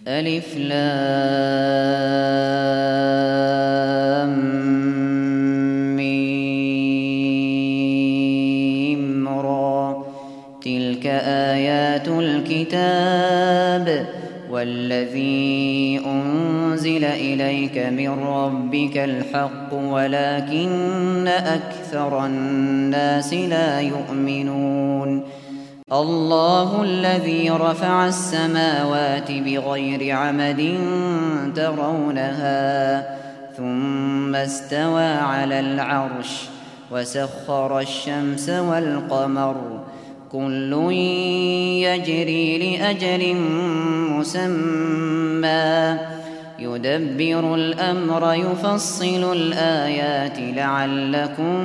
ألف لام ميم را تلك آيات الكتاب والذي أنزل إليك من ربك الحق ولكن أكثر الناس لا يؤمنون الله الذي رفع السماوات بغير عمد ترونها ثم استوى على العرش وسخر الشمس والقمر كل يجري لأجل مسمى يدبر الأمر يفصل الآيات لعلكم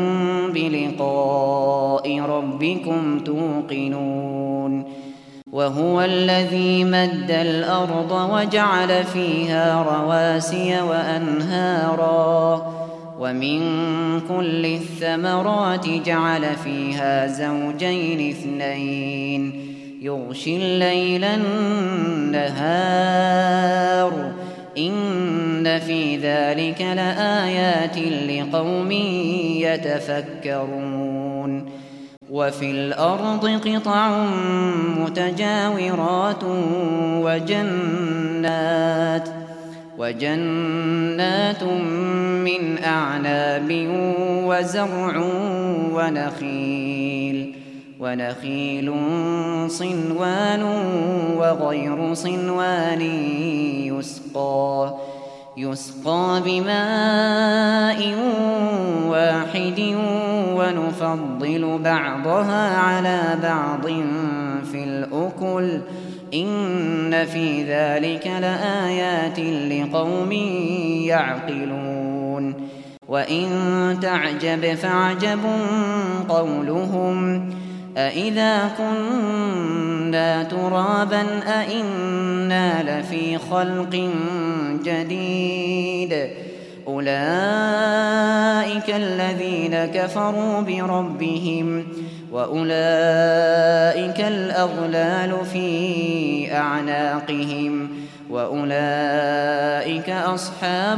بلقاء ربكم توقنون وهو الذي مد الأرض وجعل فيها رواسي وأنهارا ومن كل الثمرات جعل فيها زوجين اثنين يغشي الليل النهار إن في ذلك لآيات لقوم يتفكرون وفي الأرض قطع متجاورات وجنات من أعناب وزرع ونخيل صنوان وغير صنوان يسقى بماء واحد ونفضل بعضها على بعض في الأكل إن في ذلك لآيات لقوم يعقلون وإن تعجب فعجب قولهم أإذا كنا ترابا أإنا لفي خلق جديد أولئك الذين كفروا بربهم وأولئك الأغلال في أعناقهم وأولئك أصحاب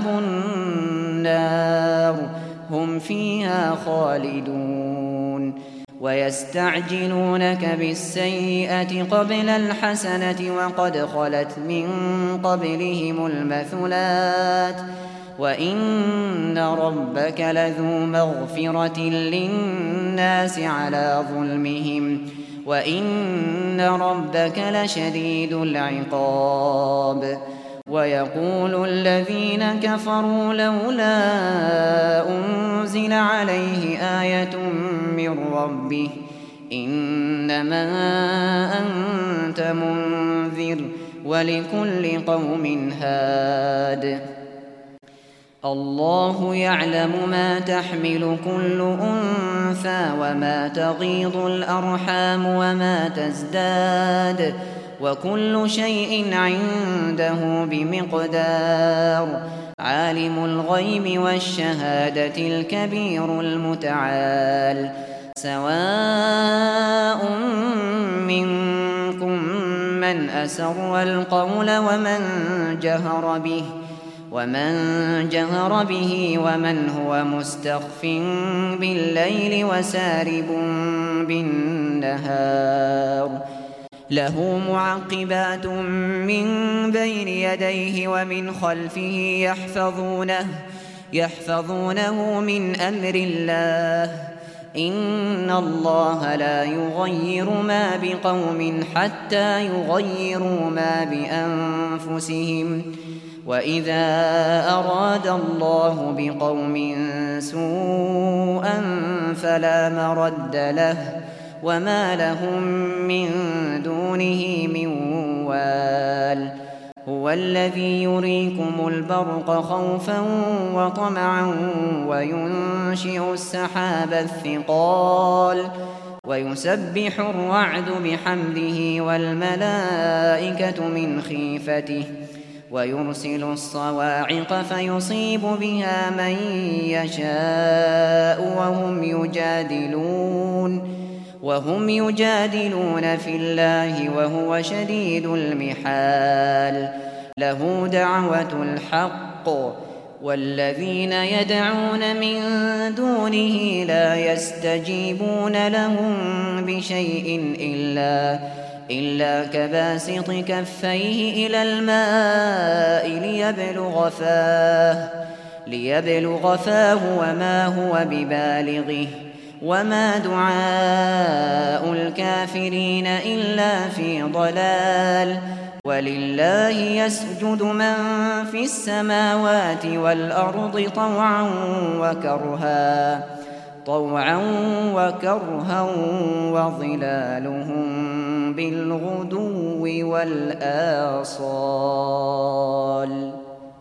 النار هم فيها خالدون ويستعجلونك بالسيئة قبل الحسنة وقد خلت من قبلهم المثلات وإن ربك لذو مغفرة للناس على ظلمهم وإن ربك لشديد العقاب ويقول الذين كفروا لولا أنزل عليه آية من ربه إنما أنت منذر ولكل قوم هاد الله يعلم ما تحمل كل أنثى وما تغيض الأرحام وما تزداد وكل شيء عنده بمقدار عالم الغيب والشهادة الكبير المتعال سواء منكم من أسر القول ومن جهر به ومن هو مستخف بالليل وسارب بالنهار له معقبات من بين يديه ومن خلفه يحفظونه من أمر الله إن الله لا يغير ما بقوم حتى يغيروا ما بأنفسهم وإذا أراد الله بقوم سوءا فلا مرد له وما لهم من دونه من وال هو الذي يريكم البرق خوفا وطمعا وينشئ السحاب الثقال ويسبح الرعد بحمده والملائكة من خيفته ويرسل الصواعق فيصيب بها من يشاء وهم يجادلون في الله وهو شديد المحال له دعوة الحق والذين يدعون من دونه لا يستجيبون لهم بشيء إلا كباسط كفيه إلى الماء ليبلغ فاه وما هو ببالغه وما دعاء الكافرين إلا في ضلال ولله يسجد من في السماوات والأرض طوعا وكرها وظلالهم بالغدو والآصال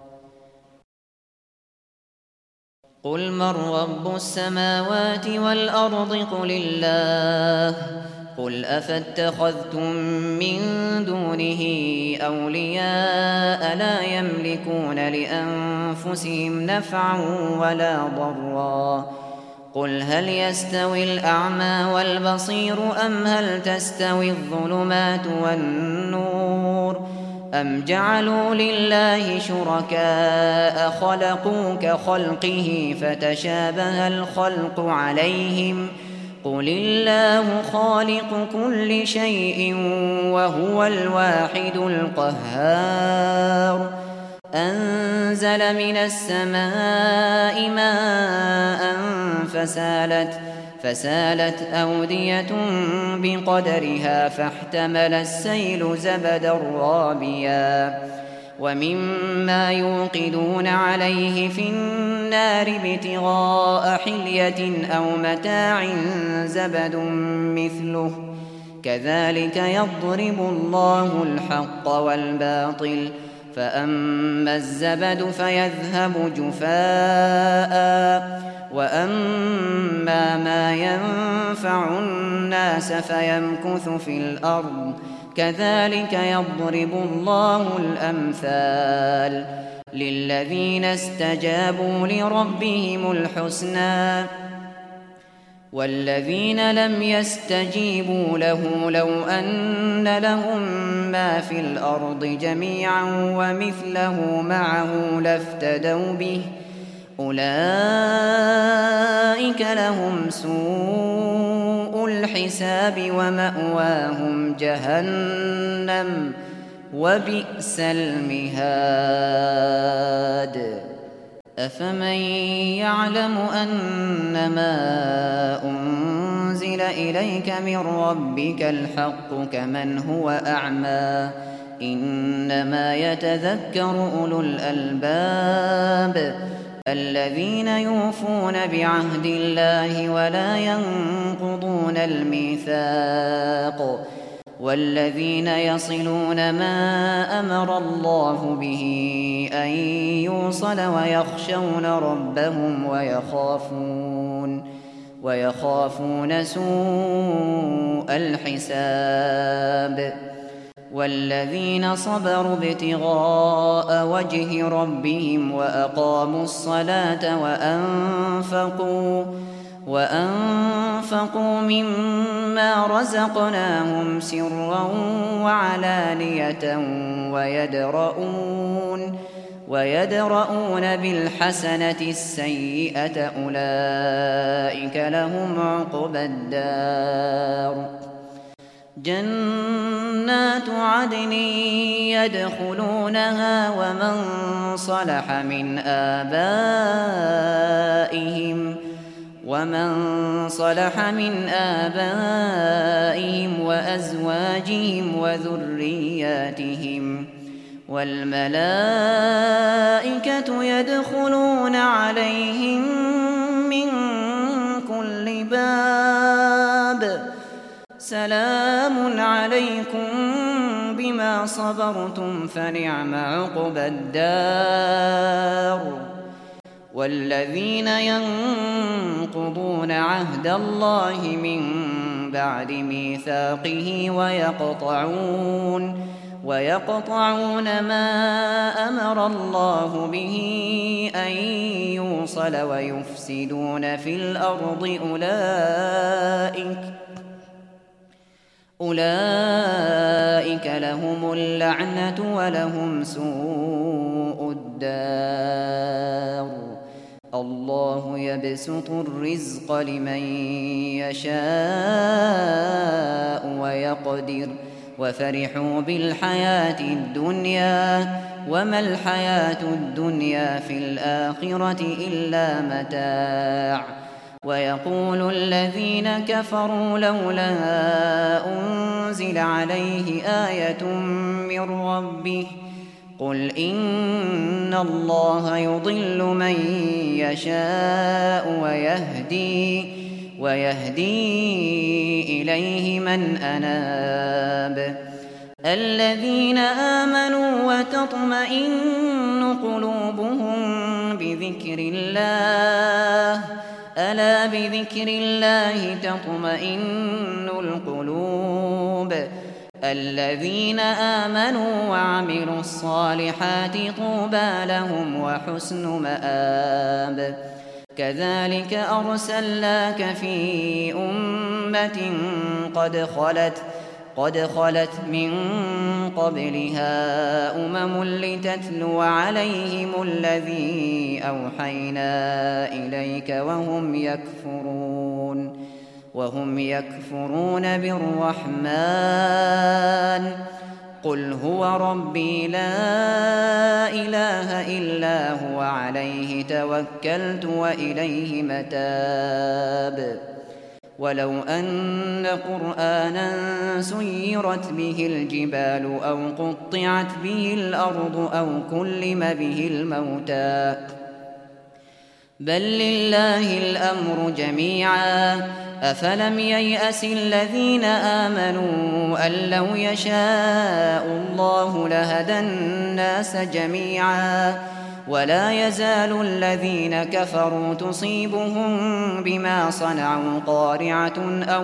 قل من رب السماوات والأرض قل الله قل أفاتخذتم من دونه أولياء لا يملكون لأنفسهم نفعا ولا ضرا قل هل يستوي الأعمى والبصير أم هل تستوي الظلمات والنور أم جعلوا لله شركاء خلقوا كخلقه فتشابه الخلق عليهم قل الله خالق كل شيء وهو الواحد القهار أنزل من السماء ماء فسالت أودية بقدرها فاحتمل السيل زبدا رابيا ومما يوقدون عليه في النار ابتغاء حلية أو متاع زبد مثله كذلك يضرب الله الحق والباطل فأما الزبد فيذهب جفاء وأما ما ينفع الناس فيمكث في الأرض كذلك يضرب الله الأمثال للذين استجابوا لربهم الحسنى والذين لم يستجيبوا له لو أن لهم ما في الأرض جميعا ومثله معه لافتدوا به أولئك لهم سوء الحساب ومأواهم جهنم وبئس المهاد أفمن يعلم أنما أنزل إليك من ربك الحق كمن هو أعمى إنما يتذكر أولو الألباب الذين يوفون بعهد الله ولا ينقضون الميثاق والذين يصلون ما أمر الله به أن يوصل ويخشون ربهم ويخافون سوء الحساب والذين صبروا ابتغاء وجه ربهم وأقاموا الصلاة وأنفقوا مما رزقناهم سرا وعلانية ويدرؤون بالحسنة السيئة أولئك لهم عقبى الدار جنات عدن يدخلونها ومن صلح من آبائهم وأزواجهم وذرياتهم والملائكة يدخلون عليهم من كل باب سلام عليكم بما صبرتم فنعم عقبى الدار والذين ينقضون عهد الله من بعد ميثاقه ويقطعون ما أمر الله به أن يوصل ويفسدون في الأرض أولئك لهم اللعنة ولهم سوء الدار. الله يبسط الرزق لمن يشاء ويقدر وفرحوا بالحياة الدنيا وما الحياة الدنيا في الآخرة إلا متاع. ويقول الذين كفروا لولا أنزل عليه آية من ربه قل إن الله يضل من يشاء ويهدي إليه من أناب. الذين آمنوا وتطمئن قلوبهم بذكر الله ألا بذكر الله تطمئن القلوب. الذين آمنوا وعملوا الصالحات طوبى لهم وحسن مآب. كذلك أرسلناك في أمة قد خلت من قبلها أمم لتتلو عليهم الذي أوحينا إليك وهم يكفرون بالرحمن. قل هو ربي لا إله إلا هو عليه توكلت وإليه متاب. ولو أن قرآنا سيرت به الجبال أو قطعت به الأرض أو كلم به الموتى بل لله الأمر جميعا. أفلم ييأس الذين آمنوا أن لو يشاء الله لهدى الناس جميعا. ولا يزال الذين كفروا تصيبهم بما صنعوا قارعة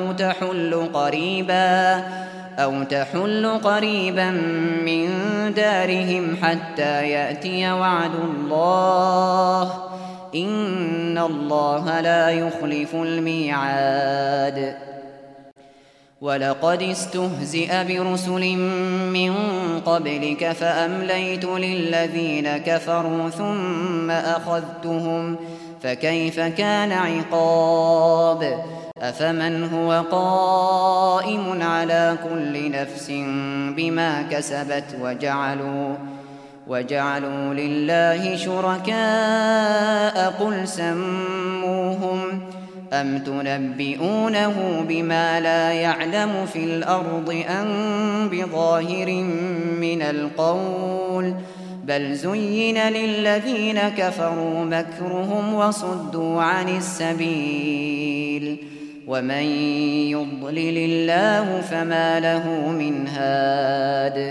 أو تحل قريبا من دارهم حتى يأتي وعد الله إن الله لا يخلف الميعاد. ولقد استهزئ برسل من قبلك فأمليت للذين كفروا ثم أخذتهم فكيف كان عقاب. أفمن هو قائم على كل نفس بما كسبت وجعلوا لله شركاء قل سموهم أم تنبئونه بما لا يعلم في الأرض أم بظاهر من القول بل زين للذين كفروا مكرهم وصدوا عن السبيل ومن يضلل الله فما له من هاد.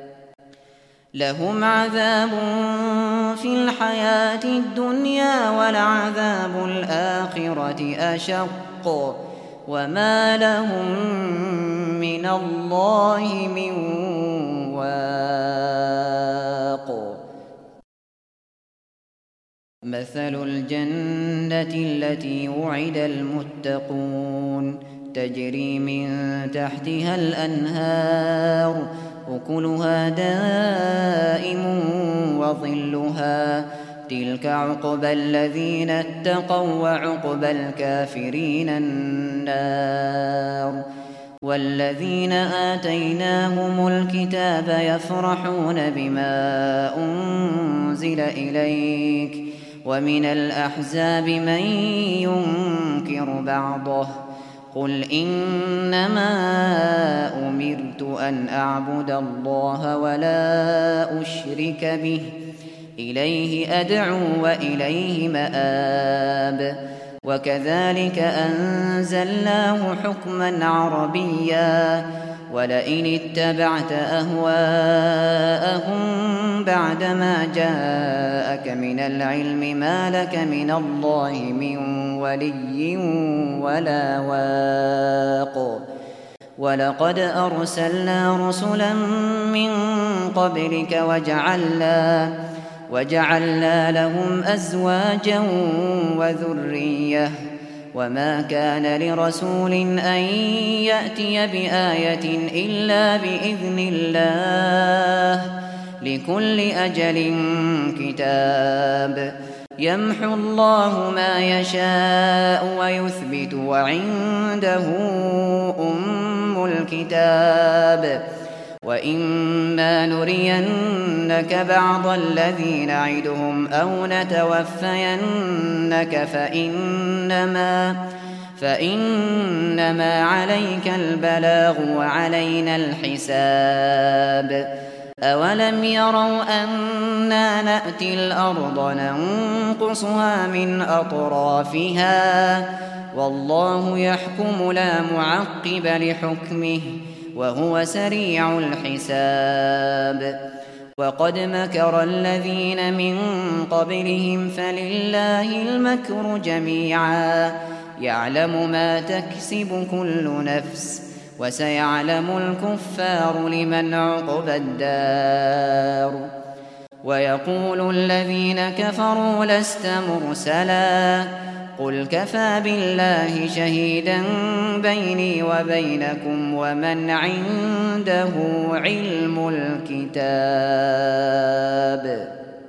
لهم عذاب في الحياة الدنيا ولعذاب الآخرة أشق وما لهم من الله من واق. مثل الجنة التي وعد المتقون تجري من تحتها الأنهار أكلها دائم وظلها تلك عقبى الذين اتقوا وعقبى الكافرين النار. والذين آتيناهم الكتاب يفرحون بما أنزل إليك ومن الأحزاب من ينكر بعضه قل إنما أمرت أن أعبد الله ولا أشرك به إليه أدعو وإليه مآب. وكذلك أنزلناه حكما عربيا ولئن اتبعت أهواءهم بعدما جاءك من العلم ما لك من الله من ولي ولا واق. ولقد أرسلنا رسلا من قبلك وجعلنا لهم أزواجا وما كان لرسول أن يأتي بآية إلا بإذن الله لكل أجل كتاب يمحو الله ما يشاء ويثبت وعنده أم الكتاب وإما نرينك بعض الذي نعدهم أو نتوفينك فإنما عليك البلاغ وعلينا الحساب أولم يروا أنا نأتي الأرض ننقصها من أطرافها والله يحكم لا معقب لحكمه وهو سريع الحساب وقد مكر الذين من قبلهم فلله المكر جميعا يعلم ما تكسب كل نفس وسيعلم الكفار لمن عقبى الدار ويقول الذين كفروا لست مرسلا قل كفى بالله شهيدا بيني وبينكم ومن عنده علم الكتاب